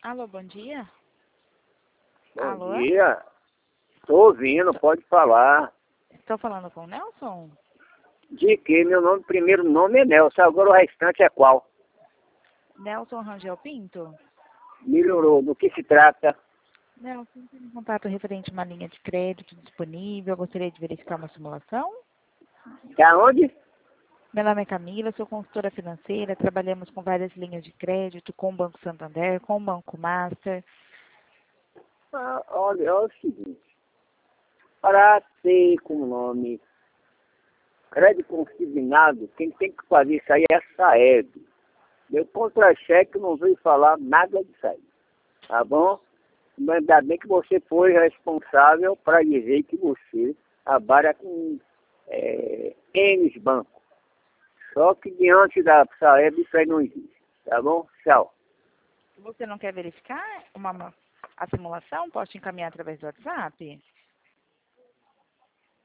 Alô, bom dia. Bom Alô? dia. Estou ouvindo, pode falar. Estou falando com o Nelson? De que meu primeiro nome é Nelson, agora o restante é qual? Nelson Rangel Pinto? Melhorou. Do que se trata? Nelson, tem um contato referente a uma linha de crédito disponível. Eu gostaria de verificar uma simulação. Tá onde? Meu nome é Camila, sou consultora financeira. Trabalhamos com várias linhas de crédito, com o Banco Santander, com o Banco Master. Olha, é o seguinte. Para ter como nome crédito consignado, quem tem que fazer isso aí é a Saeb. Meu contra-cheque não veio falar nada disso aí. Tá bom? Mas ainda bem que você foi responsável para dizer que você trabalha com N bancos. Só que diante da Saeb isso aí não existe. Tá bom? Tchau. Você não quer verificar a simulação? Posso te encaminhar através do WhatsApp?